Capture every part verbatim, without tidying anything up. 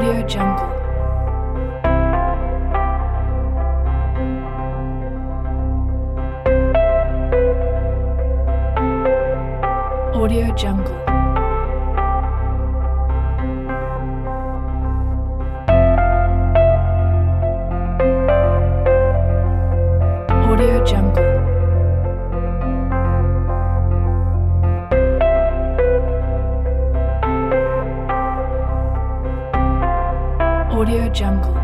Audio Jungle. Audio Jungle. Audio Jungle. Audio Jungle.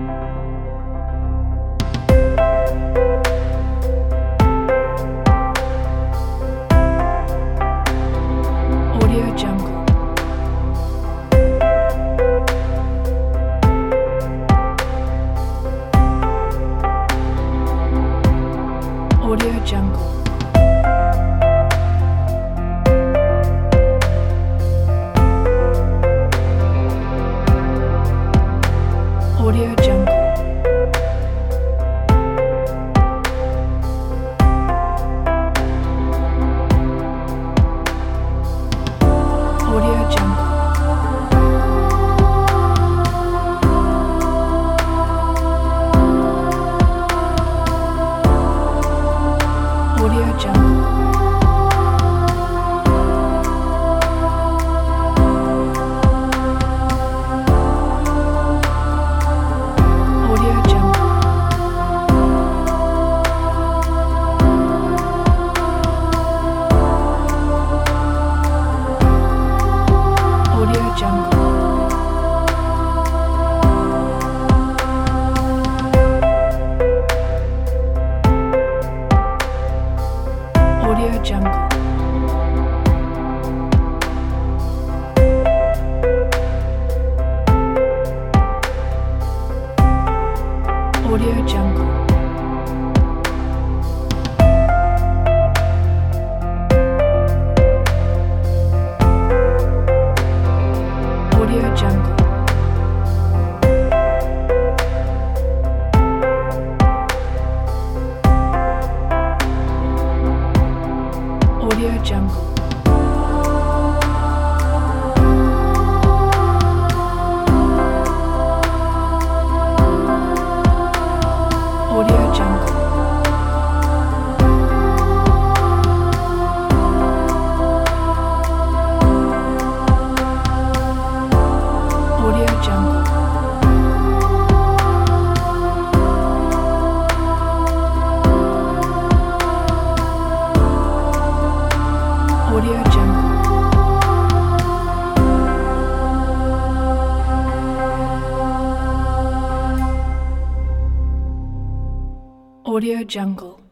Audio Jungle. Audio Jungle. Audio Jungle. Audio Jungle. Audio Jungle. Audio Jungle. Audio Jungle. Audio Jungle. Audio Jungle. Audio Jungle. Audio Jungle. Audio Jungle. Audio Jungle. Audio Jungle. Audio Jungle.